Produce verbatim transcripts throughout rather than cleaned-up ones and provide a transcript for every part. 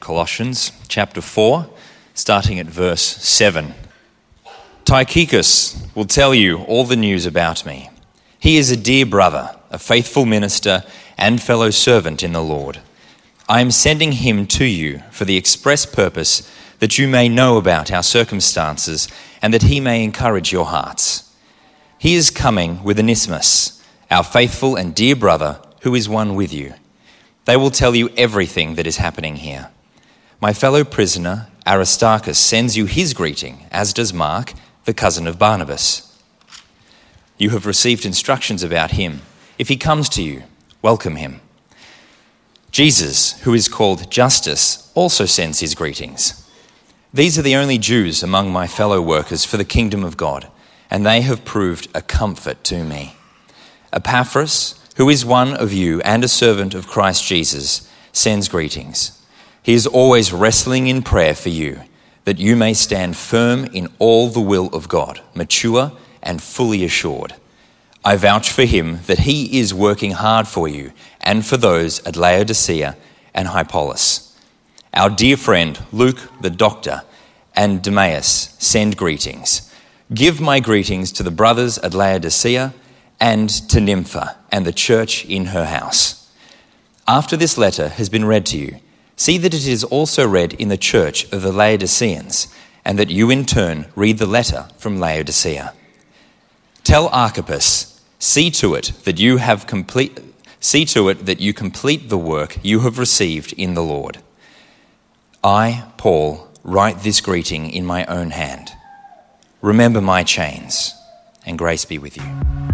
Colossians chapter four, starting at verse seven. Tychicus will tell you all the news about me. He is a dear brother, a faithful minister, and fellow servant in the Lord. I am sending him to you for the express purpose that you may know about our circumstances and that he may encourage your hearts. He is coming with Onesimus, our faithful and dear brother, who is one with you. They will tell you everything that is happening here. My fellow prisoner, Aristarchus, sends you his greeting, as does Mark, the cousin of Barnabas. You have received instructions about him. If he comes to you, welcome him. Jesus, who is called Justus, also sends his greetings. These are the only Jews among my fellow workers for the kingdom of God, and they have proved a comfort to me. Epaphras, who is one of you and a servant of Christ Jesus, sends greetings. He is always wrestling in prayer for you, that you may stand firm in all the will of God, mature and fully assured. I vouch for him that he is working hard for you and for those at Laodicea and Hierapolis. Our dear friend Luke the doctor and Demas send greetings. Give my greetings to the brothers at Laodicea and to Nympha and the church in her house. After this letter has been read to you, see that it is also read in the church of the Laodiceans, and that you in turn read the letter from Laodicea. Tell Archippus, see to it that you have complete, see to it that you complete the work you have received in the Lord. I, Paul, write this greeting in my own hand. Remember my chains, and grace be with you.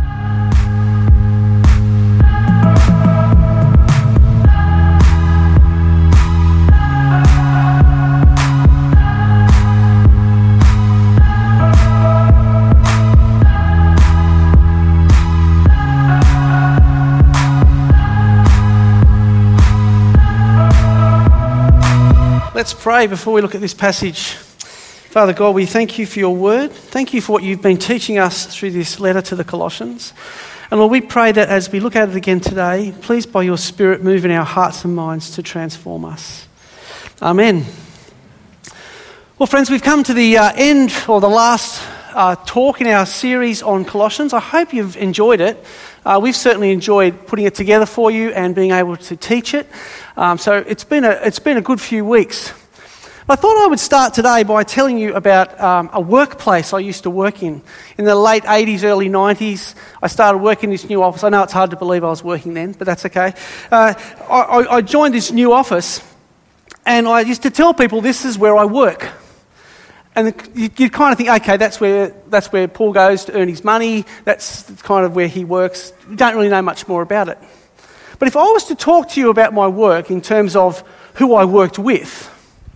Let's pray before we look at this passage. Father God, we thank you for your word. Thank you for what you've been teaching us through this letter to the Colossians. And Lord, we pray that as we look at it again today, please by your Spirit move in our hearts and minds to transform us. Amen. Well, friends, we've come to the uh, end or the last uh, talk in our series on Colossians. I hope you've enjoyed it. Uh, we've certainly enjoyed putting it together for you and being able to teach it. Um, so it's been a it's been a good few weeks. I thought I would start today by telling you about um, a workplace I used to work in. In the late eighties, early nineties, I started working in this new office. I know it's hard to believe I was working then, but that's okay. Uh, I, I joined this new office, and I used to tell people this is where I work. And you, you kind of think, okay, that's where that's where Paul goes to earn his money. That's kind of where he works. You don't really know much more about it. But if I was to talk to you about my work in terms of who I worked with,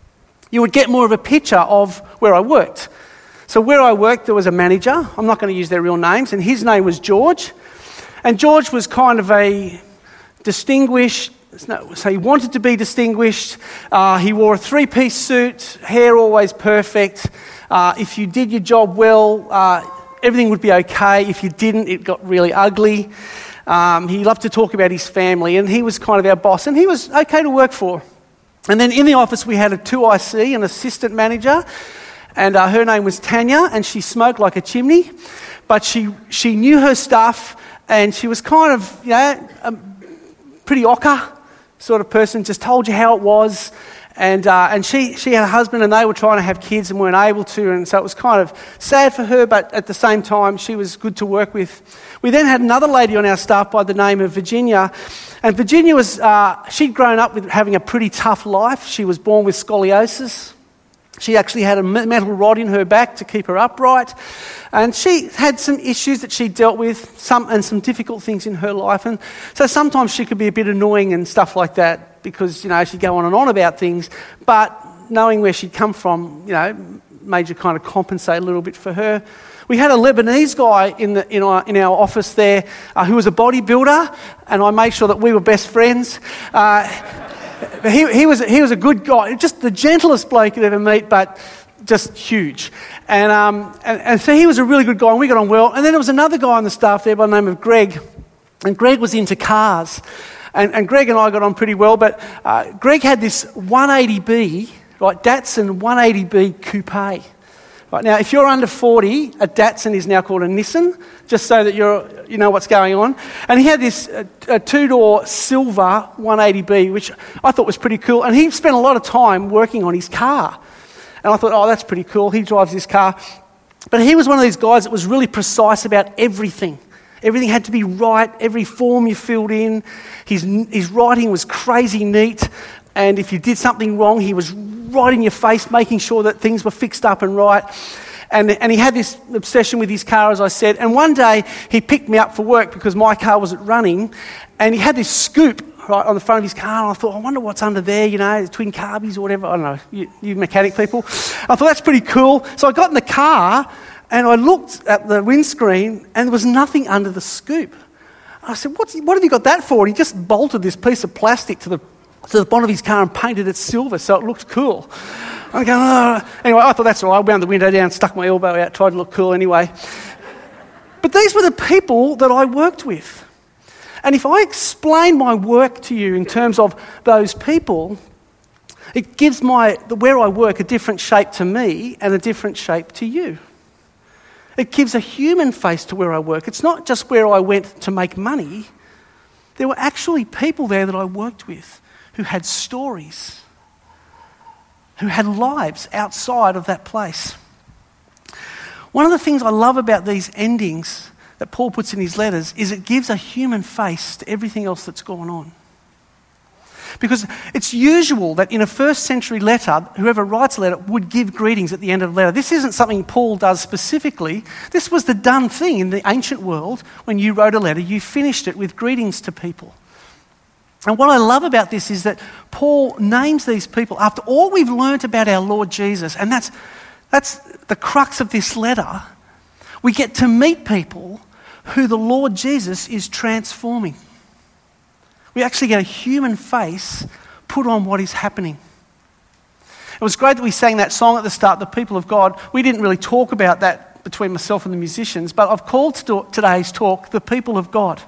you would get more of a picture of where I worked. So where I worked, there was a manager. I'm not going to use their real names. And his name was George. And George was kind of a distinguished, so he wanted to be distinguished. Uh, he wore a three-piece suit, hair always perfect. Uh, if you did your job well, uh, everything would be okay. If you didn't, it got really ugly. Um, he loved to talk about his family, and he was kind of our boss, and he was okay to work for. And then in the office, we had a two I C, an assistant manager, and uh, her name was Tanya, and she smoked like a chimney, but she she knew her stuff, and she was kind of, you know, a pretty ochre sort of person, just told you how it was. And uh, and she, she had a husband, and they were trying to have kids and weren't able to, and so it was kind of sad for her, but at the same time, she was good to work with. We then had another lady on our staff by the name of Virginia, and Virginia was, uh, she'd grown up with having a pretty tough life. She was born with scoliosis. She actually had a metal rod in her back to keep her upright, and she had some issues that she dealt with, some and some difficult things in her life, and so sometimes she could be a bit annoying and stuff like that, because, you know, she'd go on and on about things, but knowing where she'd come from, you know, made you kind of compensate a little bit for her. We had a Lebanese guy in the in our in our office there uh, who was a bodybuilder, and I made sure that we were best friends. Uh, he he was he was a good guy, just the gentlest bloke you'd ever meet, but just huge. And um and, and so he was a really good guy, and we got on well. And then there was another guy on the staff there by the name of Greg, and Greg was into cars. And, and Greg and I got on pretty well, but uh, Greg had this one eighty B, right, Datsun one eighty B coupe. Right, now, if you're under forty, a Datsun is now called a Nissan, just so that you're, you know what's going on. And he had this uh, a two-door silver one eighty B, which I thought was pretty cool. And he spent a lot of time working on his car. And I thought, oh, that's pretty cool. He drives this car. But he was one of these guys that was really precise about everything. Everything had to be right, every form you filled in. His, his writing was crazy neat. And if you did something wrong, he was right in your face, making sure that things were fixed up and right. And, and he had this obsession with his car, as I said. And one day, he picked me up for work because my car wasn't running. And he had this scoop right on the front of his car. And I thought, I wonder what's under there, you know, twin carbies or whatever. I don't know, you, you mechanic people. I thought, that's pretty cool. So I got in the car and I looked at the windscreen and there was nothing under the scoop. I said, What's, what have you got that for? And he just bolted this piece of plastic to the to the bottom of his car and painted it silver so it looked cool. I'm going, oh. Anyway, I thought that's all right. I wound the window down, stuck my elbow out, tried to look cool anyway. But these were the people that I worked with. And if I explain my work to you in terms of those people, it gives my where I work a different shape to me and a different shape to you. It gives a human face to where I work. It's not just where I went to make money. There were actually people there that I worked with who had stories, who had lives outside of that place. One of the things I love about these endings that Paul puts in his letters is it gives a human face to everything else that's gone on. Because it's usual that in a first century letter, whoever writes a letter would give greetings at the end of the letter. This isn't something Paul does specifically. This was the done thing in the ancient world. When you wrote a letter, you finished it with greetings to people. And what I love about this is that Paul names these people after all we've learnt about our Lord Jesus, and that's, that's the crux of this letter. We get to meet people who the Lord Jesus is transforming. We actually get a human face put on what is happening. It was great that we sang that song at the start, The People of God. We didn't really talk about that between myself and the musicians, but I've called today's talk The People of God,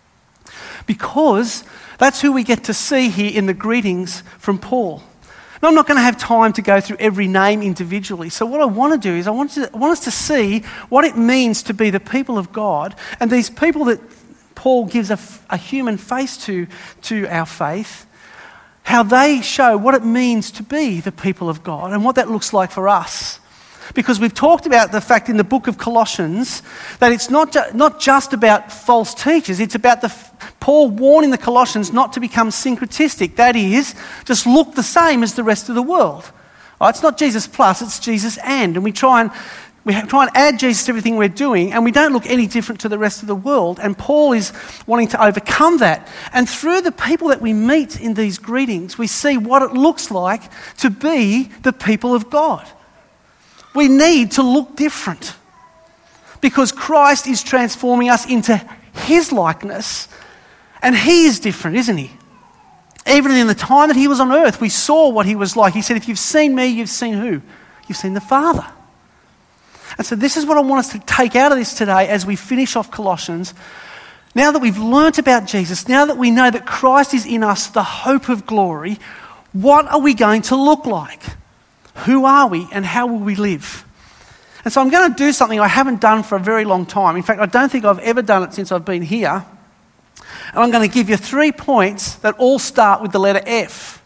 because that's who we get to see here in the greetings from Paul. Now, I'm not going to have time to go through every name individually. So what I want to do is I want, to, I want us to see what it means to be the people of God, and these people that Paul gives a, a human face to, to our faith, how they show what it means to be the people of God and what that looks like for us. Because we've talked about the fact in the book of Colossians that it's not, ju- not just about false teachers, it's about the Paul warning the Colossians not to become syncretistic, that is, just look the same as the rest of the world. Right? It's not Jesus plus, it's Jesus and. And we try and we try and add Jesus to everything we're doing, and we don't look any different to the rest of the world. And Paul is wanting to overcome that. And through the people that we meet in these greetings, we see what it looks like to be the people of God. We need to look different because Christ is transforming us into his likeness, and he is different, isn't he? Even in the time that he was on earth, we saw what he was like. He said, if you've seen me, you've seen who? You've seen the Father. And so this is what I want us to take out of this today as we finish off Colossians. Now that we've learnt about Jesus, now that we know that Christ is in us, the hope of glory, what are we going to look like? Who are we and how will we live? And so I'm going to do something I haven't done for a very long time. In fact, I don't think I've ever done it since I've been here. And I'm going to give you three points that all start with the letter F.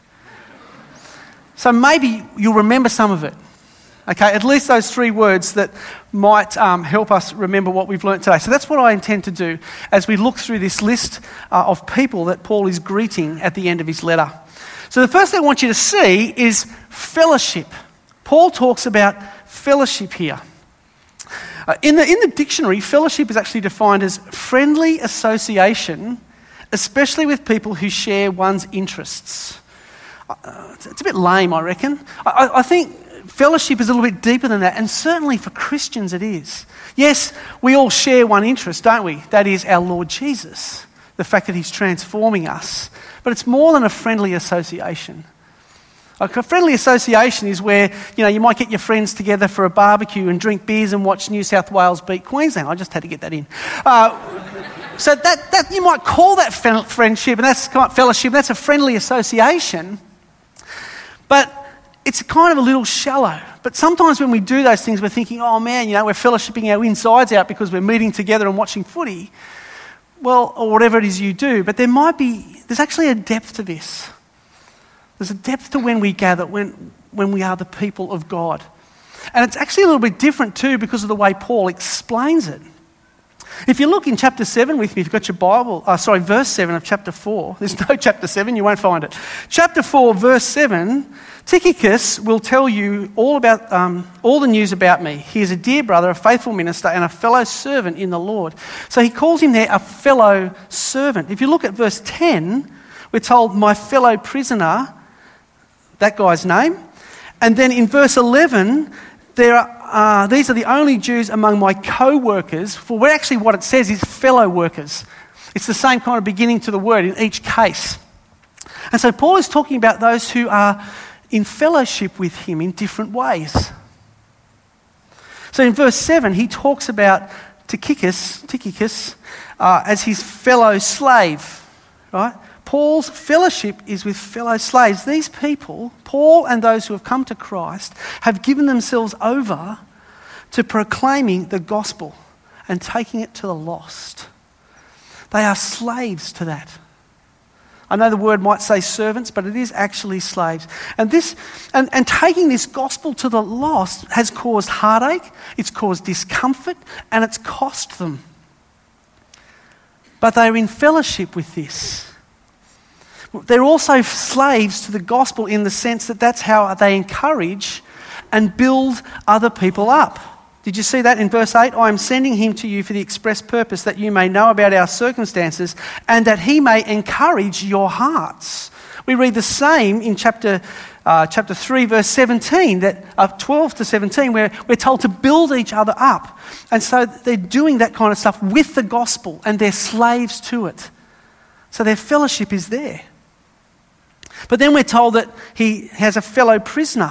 So maybe you'll remember some of it. Okay, at least those three words that might um, help us remember what we've learnt today. So that's what I intend to do as we look through this list uh, of people that Paul is greeting at the end of his letter. So the first thing I want you to see is fellowship. Paul talks about fellowship here. Uh, in the in the dictionary, fellowship is actually defined as friendly association, especially with people who share one's interests. Uh, it's, it's a bit lame, I reckon. I, I think fellowship is a little bit deeper than that, and certainly for Christians it is. Yes, we all share one interest, don't we? That is our Lord Jesus, the fact that he's transforming us. But it's more than a friendly association. Like a friendly association is where, you know, you might get your friends together for a barbecue and drink beers and watch New South Wales beat Queensland. I just had to get that in. Uh, So that, that you might call that friendship, and that's kind of fellowship, that's a friendly association, but it's kind of a little shallow. But sometimes when we do those things, we're thinking, oh man, you know, we're fellowshipping our insides out because we're meeting together and watching footy. Well, or whatever it is you do. But there might be, there's actually a depth to this. There's a depth to when we gather, when, when we are the people of God. And it's actually a little bit different too because of the way Paul explains it. If you look in chapter seven with me, if you've got your Bible, uh, sorry, verse seven of chapter four. There's no chapter seven, you won't find it. Chapter four, verse seven, Tychicus will tell you all about um, all the news about me. He is a dear brother, a faithful minister, and a fellow servant in the Lord. So he calls him there a fellow servant. If you look at verse ten, we're told, my fellow prisoner, that guy's name. And then in verse eleven, there are, uh, these are the only Jews among my co-workers. For where actually what it says is fellow workers. It's the same kind of beginning to the word in each case. And so Paul is talking about those who are in fellowship with him in different ways. So in verse seven, he talks about Tychicus, Tychicus uh, as his fellow slave, right? Paul's fellowship is with fellow slaves. These people, Paul and those who have come to Christ, have given themselves over to proclaiming the gospel and taking it to the lost. They are slaves to that. I know the word might say servants, but it is actually slaves. And this, and, and taking this gospel to the lost has caused heartache, it's caused discomfort, and it's cost them. But they're in fellowship with this. They're also slaves to the gospel in the sense that that's how they encourage and build other people up. Did you see that in verse eight? I am sending him to you for the express purpose that you may know about our circumstances and that he may encourage your hearts. We read the same in chapter uh, chapter three, verse seventeen, that uh, twelve to seventeen, where we're told to build each other up. And so they're doing that kind of stuff with the gospel and they're slaves to it. So their fellowship is there. But then we're told that he has a fellow prisoner.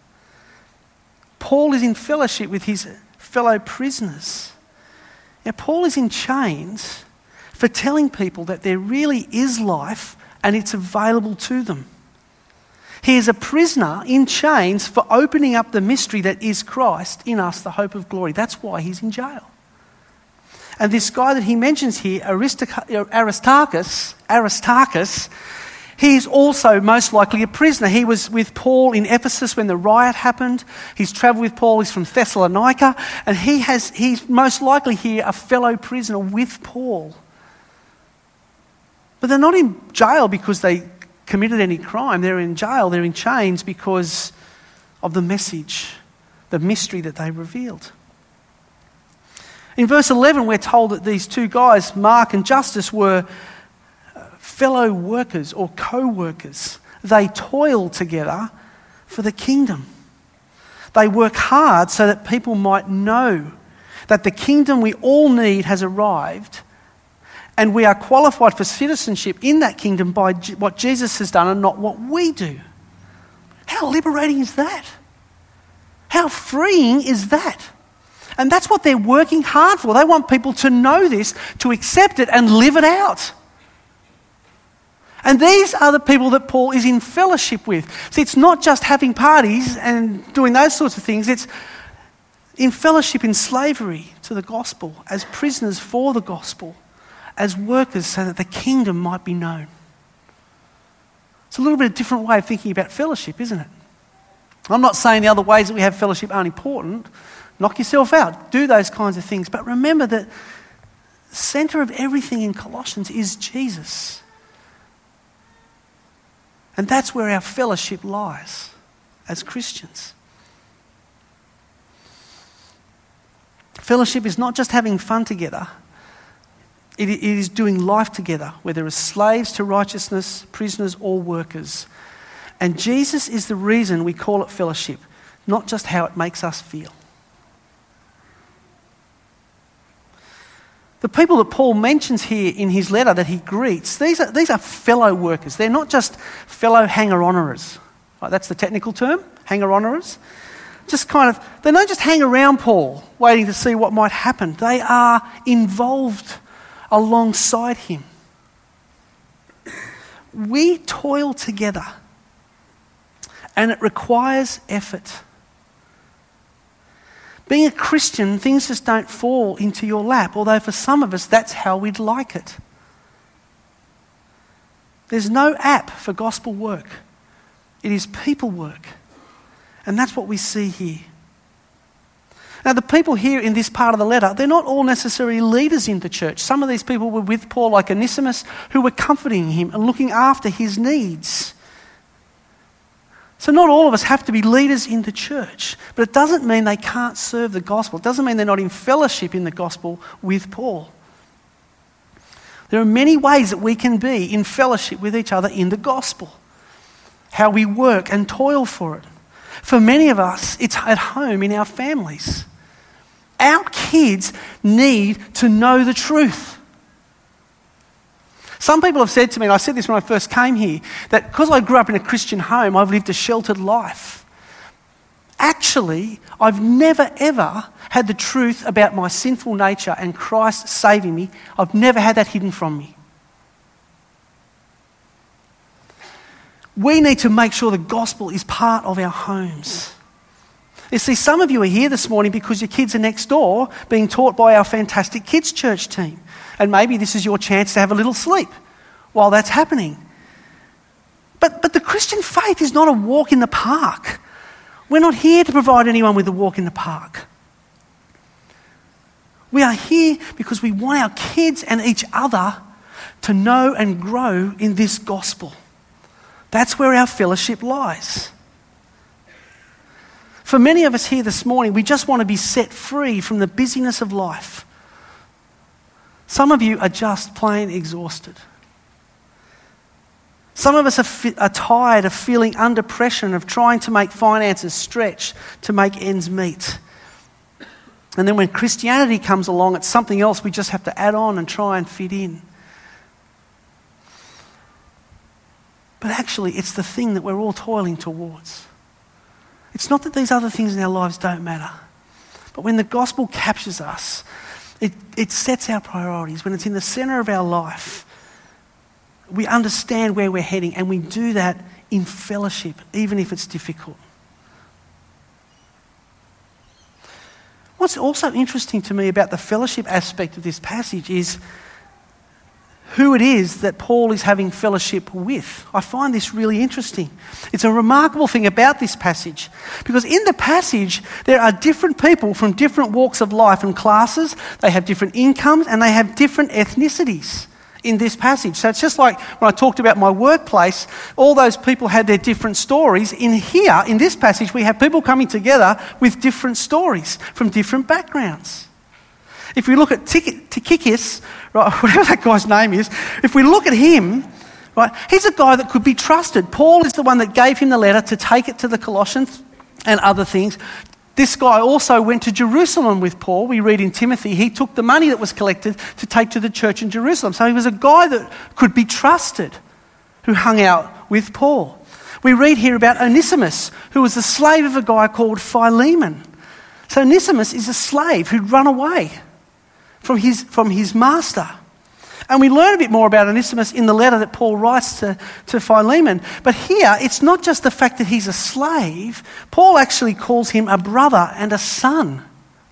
Paul is in fellowship with his fellow prisoners. Now, Paul is in chains for telling people that there really is life and it's available to them. He is a prisoner in chains for opening up the mystery that is Christ in us, the hope of glory. That's why he's in jail. And this guy that he mentions here, Aristarchus, Aristarchus, he is also most likely a prisoner. He was with Paul in Ephesus when the riot happened. He's travelled with Paul. He's from Thessalonica. And he has, he's most likely here a fellow prisoner with Paul. But they're not in jail because they committed any crime. They're in jail, they're in chains because of the message, the mystery that they revealed. In verse eleven, we're told that these two guys, Mark and Justus, were fellow workers or co-workers. They toil together for the kingdom. They work hard so that people might know that the kingdom we all need has arrived and we are qualified for citizenship in that kingdom by what Jesus has done and not what we do. How liberating is that? How freeing is that? And that's what they're working hard for. They want people to know this, to accept it and live it out. And these are the people that Paul is in fellowship with. See, it's not just having parties and doing those sorts of things. It's in fellowship in slavery to the gospel, as prisoners for the gospel, as workers so that the kingdom might be known. It's a little bit of a different way of thinking about fellowship, isn't it? I'm not saying the other ways that we have fellowship aren't important. Knock yourself out. Do those kinds of things. But remember that the centre of everything in Colossians is Jesus. And that's where our fellowship lies as Christians. Fellowship is not just having fun together. It, it is doing life together, whether as slaves to righteousness, prisoners or workers. And Jesus is the reason we call it fellowship, not just how it makes us feel. The people that Paul mentions here in his letter that he greets, these are, these are fellow workers. They're not just fellow hanger-oners. Right, that's the technical term, hanger-oners. Just kind of, they don't just hang around Paul waiting to see what might happen. They are involved alongside him. We toil together, and it requires effort. Being a Christian, things just don't fall into your lap, although for some of us that's how we'd like it. There's no app for gospel work. It is people work. And that's what we see here. Now, the people here in this part of the letter, they're not all necessarily leaders in the church. Some of these people were with Paul, like Onesimus, who were comforting him and looking after his needs. So not all of us have to be leaders in the church, but it doesn't mean they can't serve the gospel. It doesn't mean they're not in fellowship in the gospel with Paul. There are many ways that we can be in fellowship with each other in the gospel. How we work and toil for it. For many of us, it's at home in our families. Our kids need to know the truth. Some people have said to me, and I said this when I first came here, that because I grew up in a Christian home, I've lived a sheltered life. Actually, I've never ever had the truth about my sinful nature and Christ saving me. I've never had that hidden from me. We need to make sure the gospel is part of our homes. You see, some of you are here this morning because your kids are next door being taught by our fantastic kids' church team. And maybe this is your chance to have a little sleep while that's happening. But, but the Christian faith is not a walk in the park. We're not here to provide anyone with a walk in the park. We are here because we want our kids and each other to know and grow in this gospel. That's where our fellowship lies. For many of us here this morning, we just want to be set free from the busyness of life. Some of you are just plain exhausted. Some of us are, fi- are tired of feeling under pressure and of trying to make finances stretch to make ends meet. And then when Christianity comes along, it's something else we just have to add on and try and fit in. But actually, it's the thing that we're all toiling towards. It's not that these other things in our lives don't matter. But when the gospel captures us, it, it sets our priorities. When it's in the centre of our life, we understand where we're heading, and we do that in fellowship, even if it's difficult. What's also interesting to me about the fellowship aspect of this passage is who it is that Paul is having fellowship with. I find this really interesting. It's a remarkable thing about this passage, because in the passage there are different people from different walks of life and classes. They have different incomes and they have different ethnicities in this passage. So it's just like when I talked about my workplace, all those people had their different stories. In here, in this passage, we have people coming together with different stories from different backgrounds. If we look at Tychicus, right, whatever that guy's name is, if we look at him, right, he's a guy that could be trusted. Paul is the one that gave him the letter to take it to the Colossians and other things. This guy also went to Jerusalem with Paul. We read in Timothy, he took the money that was collected to take to the church in Jerusalem. So he was a guy that could be trusted, who hung out with Paul. We read here about Onesimus, who was the slave of a guy called Philemon. So Onesimus is a slave who'd run away from his, from his master. And we learn a bit more about Onesimus in the letter that Paul writes to, to Philemon. But here, it's not just the fact that he's a slave. Paul actually calls him a brother and a son.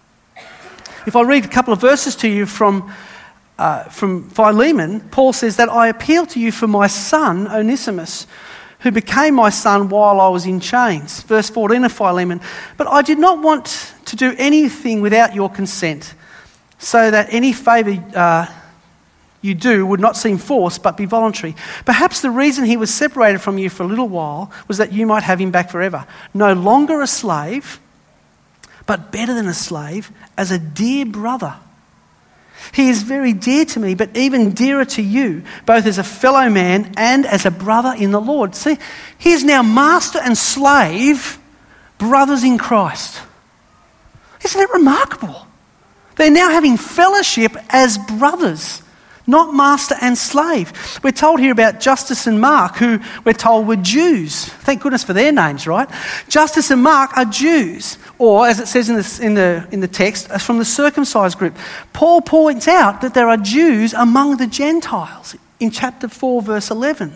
If I read a couple of verses to you from, uh, from Philemon, Paul says that I appeal to you for my son, Onesimus, who became my son while I was in chains. Verse fourteen of Philemon, but I did not want to do anything without your consent, so that any favour uh, you do would not seem forced, but be voluntary. Perhaps the reason he was separated from you for a little while was that you might have him back forever. No longer a slave, but better than a slave, as a dear brother. He is very dear to me, but even dearer to you, both as a fellow man and as a brother in the Lord. See, he is now master and slave, brothers in Christ. Isn't it remarkable? They're now having fellowship as brothers, not master and slave. We're told here about Justus and Mark, who we're told were Jews. Thank goodness for their names, right? Justus and Mark are Jews, or as it says in the, in the, in the text, from the circumcised group. Paul points out that there are Jews among the Gentiles in chapter four, verse eleven.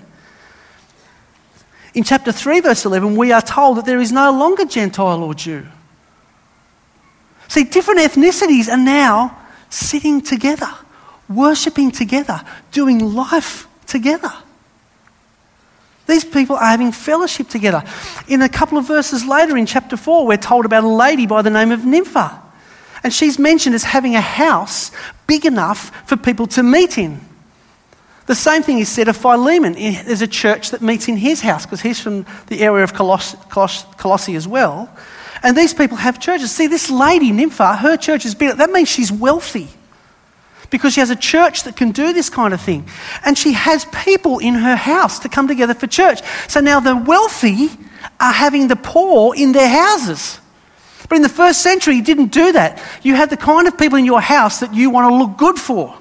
In chapter three, verse eleven, we are told that there is no longer Gentile or Jew. See, different ethnicities are now sitting together, worshipping together, doing life together. These people are having fellowship together. In a couple of verses later in chapter four, we're told about a lady by the name of Nympha. And she's mentioned as having a house big enough for people to meet in. The same thing is said of Philemon. There's a church that meets in his house because he's from the area of Coloss- Coloss- Colossae as well. And these people have churches. See, this lady, Nympha, her church is big. That means she's wealthy because she has a church that can do this kind of thing. And she has people in her house to come together for church. So now the wealthy are having the poor in their houses. But in the first century, you didn't do that. You had the kind of people in your house that you want to look good for.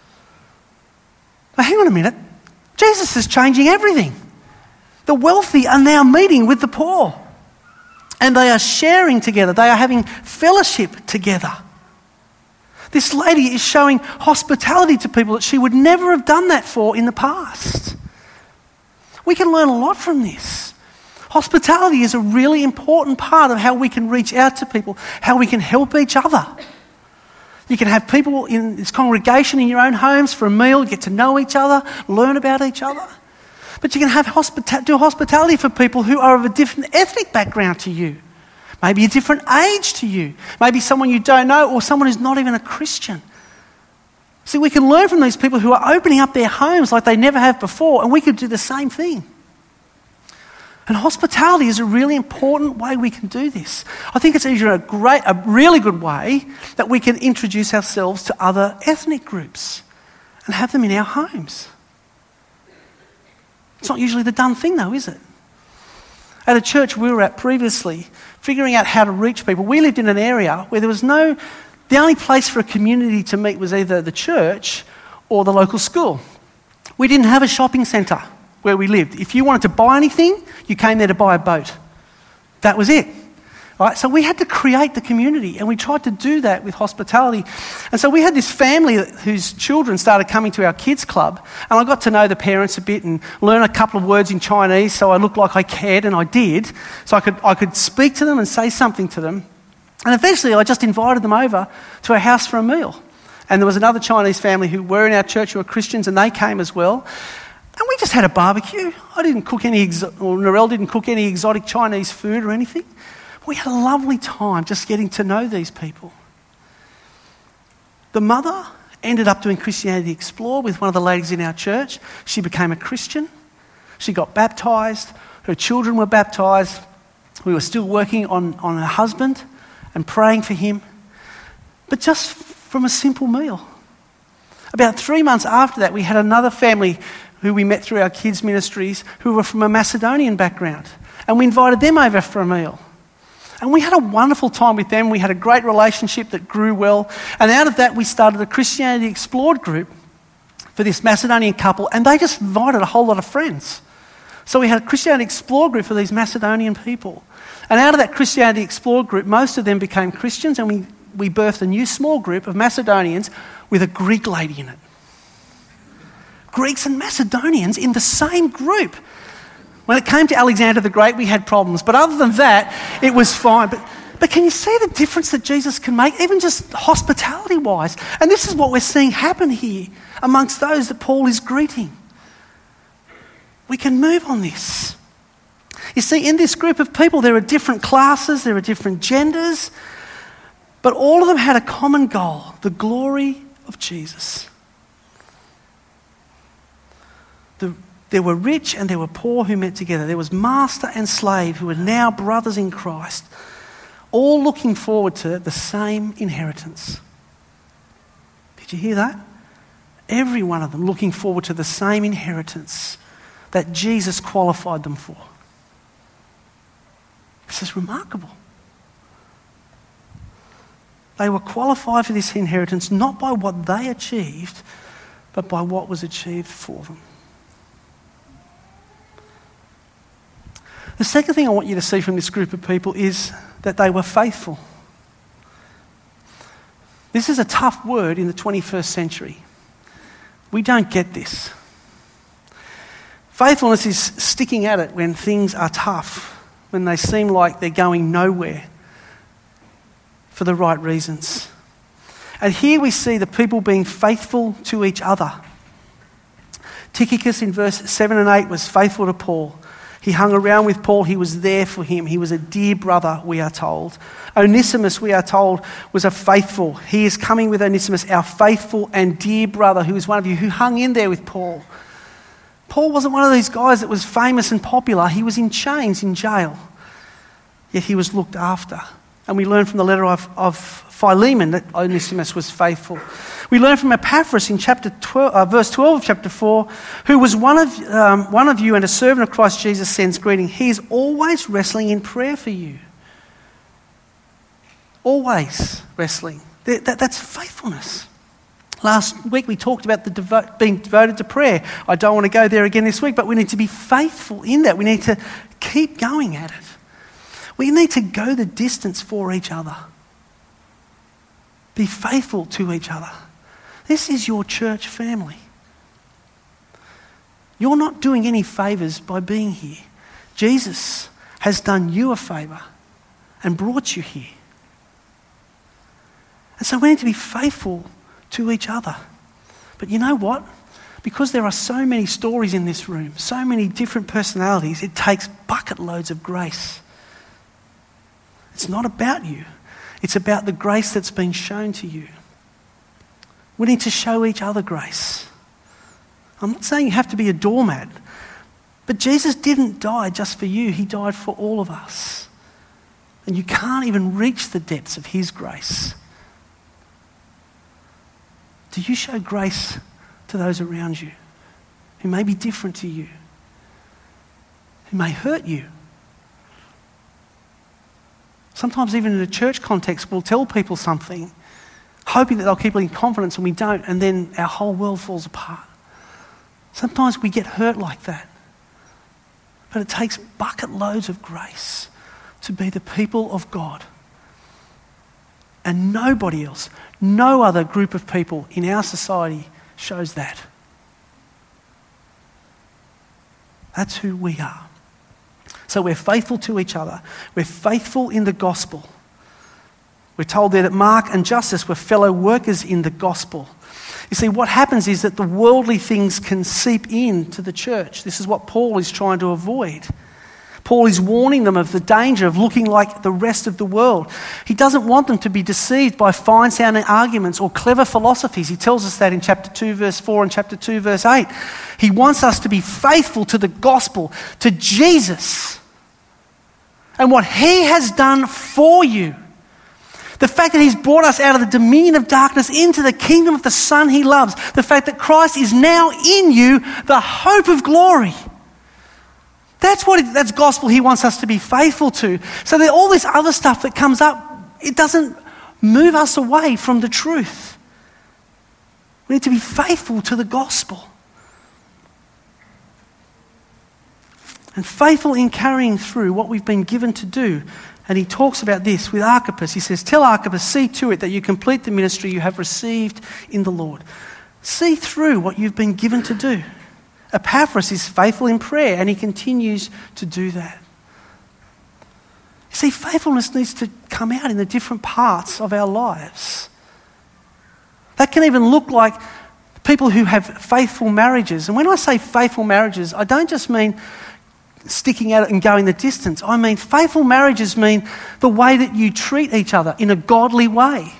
But hang on a minute. Jesus is changing everything. The wealthy are now meeting with the poor. And they are sharing together. They are having fellowship together. This lady is showing hospitality to people that she would never have done that for in the past. We can learn a lot from this. Hospitality is a really important part of how we can reach out to people, how we can help each other. You can have people in this congregation in your own homes for a meal, get to know each other, learn about each other. But you can have hospita- do hospitality for people who are of a different ethnic background to you. Maybe a different age to you. Maybe someone you don't know or someone who's not even a Christian. See, we can learn from these people who are opening up their homes like they never have before, and we could do the same thing. And hospitality is a really important way we can do this. I think it's either a great, a really good way that we can introduce ourselves to other ethnic groups and have them in our homes. It's not usually the done thing though, is it? At a church we were at previously, figuring out how to reach people, we lived in an area where there was no, the only place for a community to meet was either the church or the local school. We didn't have a shopping centre where we lived. If you wanted to buy anything, you came there to buy a boat. That was it. Right? So we had to create the community, and we tried to do that with hospitality. And so we had this family whose children started coming to our kids club, and I got to know the parents a bit and learn a couple of words in Chinese so I looked like I cared, and I did. So I could, I could speak to them and say something to them. And eventually I just invited them over to our house for a meal. And there was another Chinese family who were in our church who were Christians, and they came as well. And we just had a barbecue. I didn't cook any, exo- or Narelle didn't cook any exotic Chinese food or anything. We had a lovely time just getting to know these people. The mother ended up doing Christianity Explored with one of the ladies in our church. She became a Christian. She got baptised. Her children were baptised. We were still working on, on her husband and praying for him. But just from a simple meal. About three months after that, we had another family who we met through our kids' ministries who were from a Macedonian background. And we invited them over for a meal. And we had a wonderful time with them. We had a great relationship that grew well. And out of that, we started a Christianity Explored group for this Macedonian couple, and they just invited a whole lot of friends. So we had a Christianity Explored group for these Macedonian people. And out of that Christianity Explored group, most of them became Christians, and we, we birthed a new small group of Macedonians with a Greek lady in it. Greeks and Macedonians in the same group. When it came to Alexander the Great, we had problems. But other than that, it was fine. But, but can you see the difference that Jesus can make, even just hospitality-wise? And this is what we're seeing happen here amongst those that Paul is greeting. We can move on this. You see, in this group of people, there are different classes, there are different genders, but all of them had a common goal, the glory of Jesus. The There were rich and there were poor who met together. There was master and slave who were now brothers in Christ, all looking forward to the same inheritance. Did you hear that? Every one of them looking forward to the same inheritance that Jesus qualified them for. This is remarkable. They were qualified for this inheritance not by what they achieved, but by what was achieved for them. The second thing I want you to see from this group of people is that they were faithful. This is a tough word in the twenty-first century. We don't get this. Faithfulness is sticking at it when things are tough, when they seem like they're going nowhere for the right reasons. And here we see the people being faithful to each other. Tychicus in verse seven and eight was faithful to Paul. He hung around with Paul. He was there for him. He was a dear brother, we are told. Onesimus, we are told, was a faithful. He is coming with Onesimus, our faithful and dear brother, who is one of you, who hung in there with Paul. Paul wasn't one of these guys that was famous and popular. He was in chains, in jail. Yet he was looked after. And we learn from the letter of, of Philemon that Onesimus was faithful. We learn from Epaphras in chapter twelve, uh, verse twelve of chapter four, who was one of, um, one of you and a servant of Christ Jesus, sends greeting. He is always wrestling in prayer for you. Always wrestling. That, that, that's faithfulness. Last week we talked about the devo- being devoted to prayer. I don't want to go there again this week, but we need to be faithful in that. We need to keep going at it. We need to go the distance for each other. Be faithful to each other. This is your church family. You're not doing any favours by being here. Jesus has done you a favour and brought you here. And so we need to be faithful to each other. But you know what? Because there are so many stories in this room, so many different personalities, it takes bucket loads of grace. It's not about you. It's about the grace that's been shown to you. We need to show each other grace. I'm not saying you have to be a doormat, but Jesus didn't die just for you. He died for all of us. And you can't even reach the depths of his grace. Do you show grace to those around you who may be different to you, who may hurt you? Sometimes even in a church context, we'll tell people something, hoping that they'll keep it in confidence, and we don't, and then our whole world falls apart. Sometimes we get hurt like that. But it takes bucket loads of grace to be the people of God. And nobody else, no other group of people in our society shows that. That's who we are. So we're faithful to each other. We're faithful in the gospel. We're told there that Mark and Justus were fellow workers in the gospel. You see, what happens is that the worldly things can seep into the church. This is what Paul is trying to avoid. Paul is warning them of the danger of looking like the rest of the world. He doesn't want them to be deceived by fine-sounding arguments or clever philosophies. He tells us that in chapter two, verse four and chapter two, verse eight. He wants us to be faithful to the gospel, to Jesus, and what he has done for you. The fact that he's brought us out of the dominion of darkness into the kingdom of the Son he loves. The fact that Christ is now in you, the hope of glory. That's what it, that's gospel he wants us to be faithful to. So that all this other stuff that comes up, it doesn't move us away from the truth. We need to be faithful to the gospel. And faithful in carrying through what we've been given to do. And he talks about this with Archippus. He says, tell Archippus, see to it that you complete the ministry you have received in the Lord. See through what you've been given to do. Epaphras is faithful in prayer, and he continues to do that. You see, faithfulness needs to come out in the different parts of our lives. That can even look like people who have faithful marriages. And when I say faithful marriages, I don't just mean sticking at it and going the distance. I mean, faithful marriages mean the way that you treat each other in a godly way.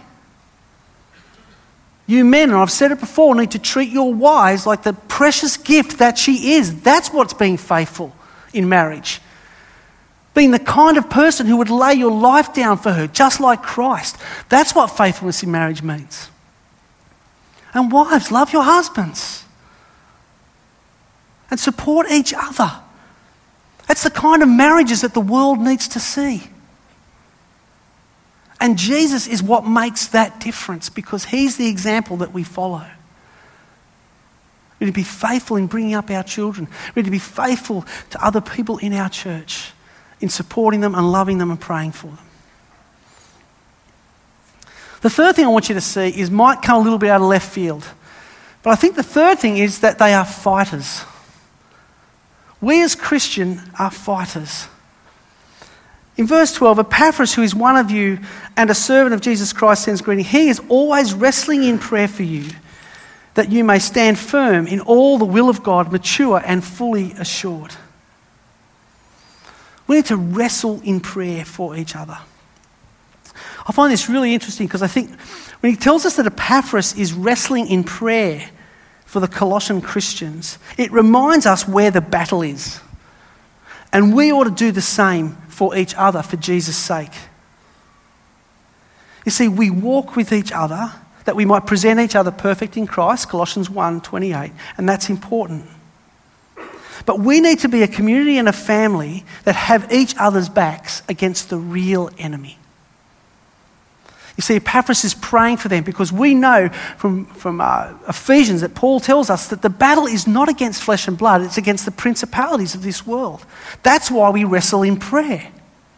You men, and I've said it before, need to treat your wives like the precious gift that she is. That's what's being faithful in marriage. Being the kind of person who would lay your life down for her, just like Christ. That's what faithfulness in marriage means. And wives, love your husbands. And support each other. That's the kind of marriages that the world needs to see. And Jesus is what makes that difference, because he's the example that we follow. We need to be faithful in bringing up our children. We need to be faithful to other people in our church, in supporting them and loving them and praying for them. The third thing I want you to see is might come a little bit out of left field. But I think the third thing is that they are fighters. We as Christians are fighters. In verse twelve, Epaphras, who is one of you and a servant of Jesus Christ, sends greeting. He is always wrestling in prayer for you, that you may stand firm in all the will of God, mature and fully assured. We need to wrestle in prayer for each other. I find this really interesting because I think when he tells us that Epaphras is wrestling in prayer for the Colossian Christians, it reminds us where the battle is. And we ought to do the same for each other for Jesus' sake. You see, we walk with each other that we might present each other perfect in Christ, Colossians one twenty-eight, and that's important. But we need to be a community and a family that have each other's backs against the real enemy. You see, Epaphras is praying for them because we know from, from uh, Ephesians that Paul tells us that the battle is not against flesh and blood, it's against the principalities of this world. That's why we wrestle in prayer.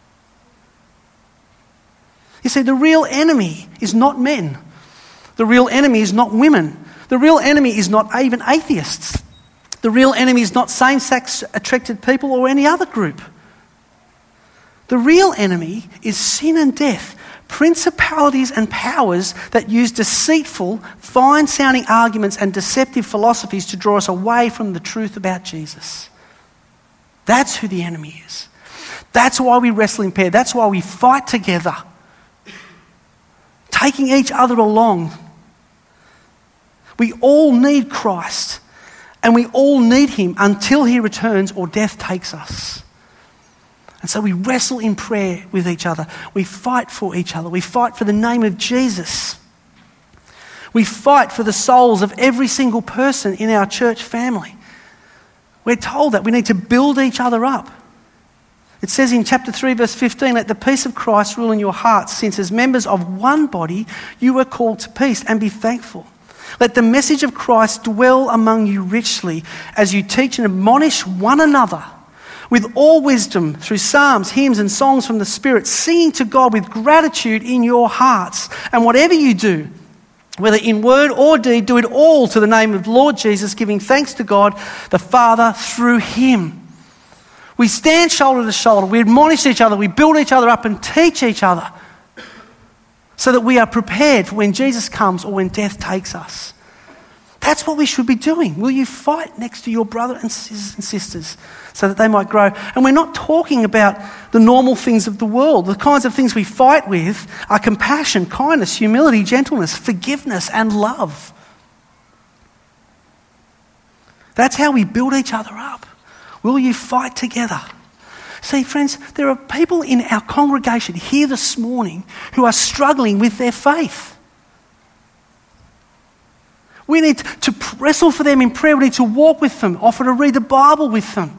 You see, the real enemy is not men. The real enemy is not women. The real enemy is not even atheists. The real enemy is not same-sex attracted people or any other group. The real enemy is sin and death, principalities and powers that use deceitful, fine-sounding arguments and deceptive philosophies to draw us away from the truth about Jesus. That's who the enemy is. That's why we wrestle in prayer. That's why we fight together, taking each other along. We all need Christ, and we all need him until he returns or death takes us. And so we wrestle in prayer with each other. We fight for each other. We fight for the name of Jesus. We fight for the souls of every single person in our church family. We're told that we need to build each other up. It says in chapter three, verse fifteen, let the peace of Christ rule in your hearts, since as members of one body you were called to peace, and be thankful. Let the message of Christ dwell among you richly as you teach and admonish one another with all wisdom through psalms, hymns and songs from the Spirit, singing to God with gratitude in your hearts. And whatever you do, whether in word or deed, do it all to the name of the Lord Jesus, giving thanks to God the Father through him. We stand shoulder to shoulder, we admonish each other, we build each other up and teach each other so that we are prepared for when Jesus comes or when death takes us. That's what we should be doing. Will you fight next to your brother and sisters so that they might grow? And we're not talking about the normal things of the world. The kinds of things we fight with are compassion, kindness, humility, gentleness, forgiveness, and love. That's how we build each other up. Will you fight together? See, friends, there are people in our congregation here this morning who are struggling with their faith. We need to wrestle for them in prayer. We need to walk with them, offer to read the Bible with them.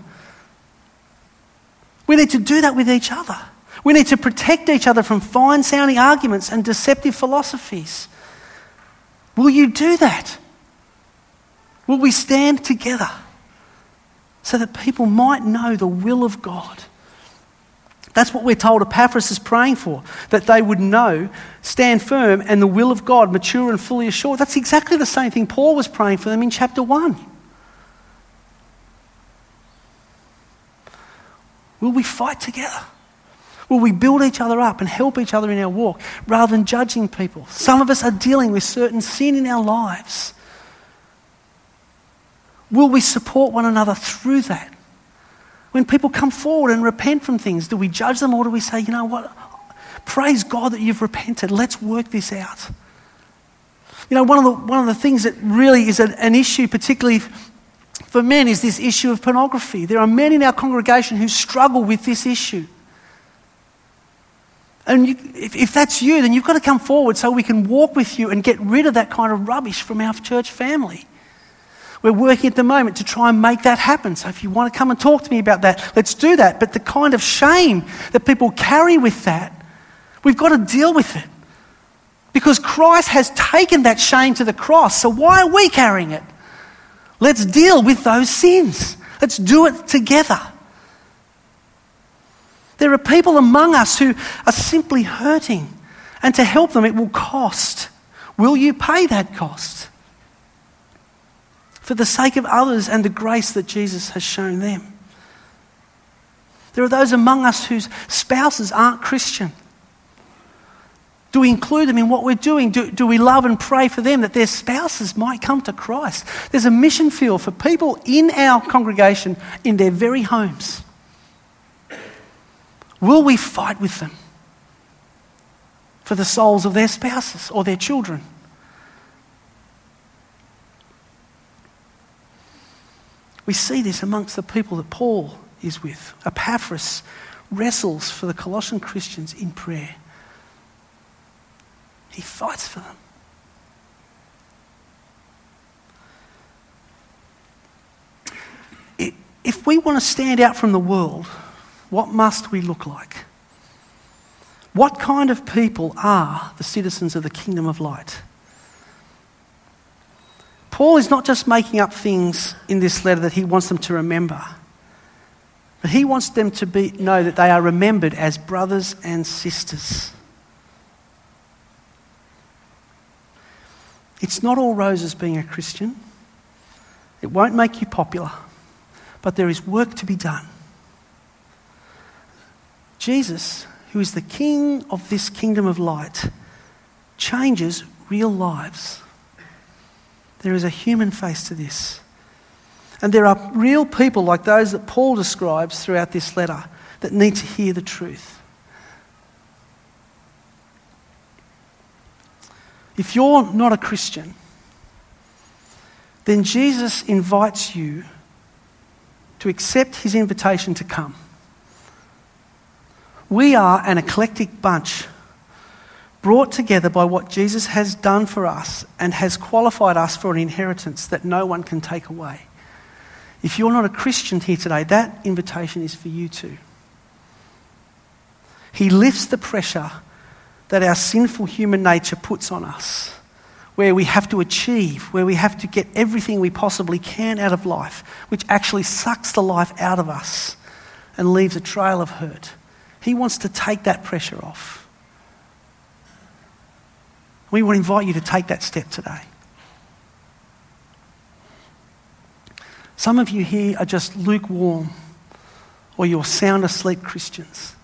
We need to do that with each other. We need to protect each other from fine-sounding arguments and deceptive philosophies. Will you do that? Will we stand together so that people might know the will of God? That's what we're told Epaphras is praying for, that they would know, stand firm, and the will of God, mature and fully assured. That's exactly the same thing Paul was praying for them in chapter one. Will we fight together? Will we build each other up and help each other in our walk rather than judging people? Some of us are dealing with certain sin in our lives. Will we support one another through that? When people come forward and repent from things, do we judge them or do we say, you know what, praise God that you've repented, let's work this out? You know, one of the, one of the things that really is an, an issue, particularly for men, is this issue of pornography. There are men in our congregation who struggle with this issue. And you, if, if that's you, then you've got to come forward so we can walk with you and get rid of that kind of rubbish from our church family. We're working at the moment to try and make that happen. So if you want to come and talk to me about that, let's do that. But the kind of shame that people carry with that, we've got to deal with it. Because Christ has taken that shame to the cross. So why are we carrying it? Let's deal with those sins. Let's do it together. There are people among us who are simply hurting, and to help them it will cost. Will you pay that cost? For the sake of others and the grace that Jesus has shown them. There are those among us whose spouses aren't Christian. Do we include them in what we're doing? Do, do we love and pray for them that their spouses might come to Christ? There's a mission field for people in our congregation in their very homes. Will we fight with them for the souls of their spouses or their children? We see this amongst the people that Paul is with. Epaphras wrestles for the Colossian Christians in prayer. He fights for them. If we want to stand out from the world, what must we look like? What kind of people are the citizens of the kingdom of light? Paul is not just making up things in this letter that he wants them to remember, but he wants them to be, know that they are remembered as brothers and sisters. It's not all roses being a Christian. It won't make you popular, but there is work to be done. Jesus, who is the King of this kingdom of light, changes real lives. There is a human face to this. And there are real people like those that Paul describes throughout this letter that need to hear the truth. If you're not a Christian, then Jesus invites you to accept his invitation to come. We are an eclectic bunch brought together by what Jesus has done for us and has qualified us for an inheritance that no one can take away. If you're not a Christian here today, that invitation is for you too. He lifts the pressure that our sinful human nature puts on us, where we have to achieve, where we have to get everything we possibly can out of life, which actually sucks the life out of us and leaves a trail of hurt. He wants to take that pressure off. We want to invite you to take that step today. Some of you here are just lukewarm, or you're sound asleep Christians.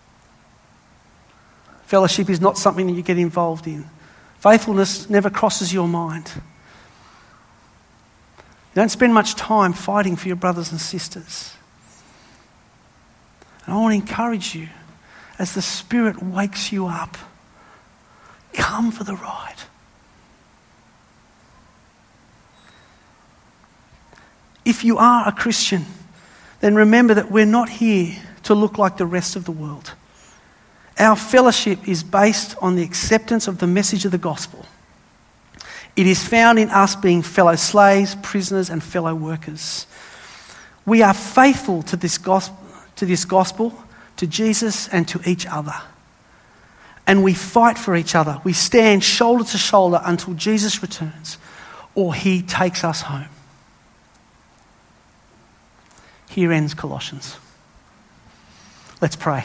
Fellowship is not something that you get involved in. Faithfulness never crosses your mind. You don't spend much time fighting for your brothers and sisters. And I want to encourage you, as the Spirit wakes you up, come for the ride. If you are a Christian, then remember that we're not here to look like the rest of the world. Our fellowship is based on the acceptance of the message of the gospel. It is found in us being fellow slaves, prisoners, and fellow workers. We are faithful to this gospel, to this gospel, to Jesus, and to each other. And we fight for each other. We stand shoulder to shoulder until Jesus returns or he takes us home. Here ends Colossians. Let's pray.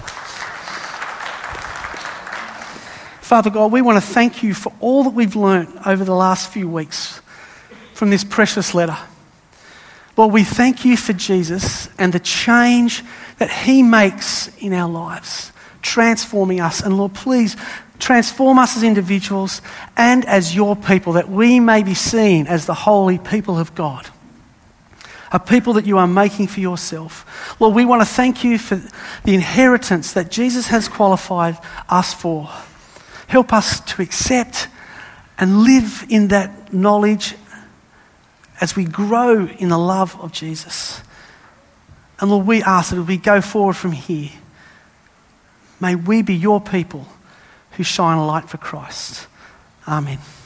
Father God, we want to thank you for all that we've learnt over the last few weeks from this precious letter. Lord, we thank you for Jesus and the change that he makes in our lives, transforming us. And Lord, please transform us as individuals and as your people, that we may be seen as the holy people of God, a people that you are making for yourself. Lord, we want to thank you for the inheritance that Jesus has qualified us for. Help us to accept and live in that knowledge as we grow in the love of Jesus. And Lord, we ask that as we go forward from here, may we be your people who shine a light for Christ. Amen.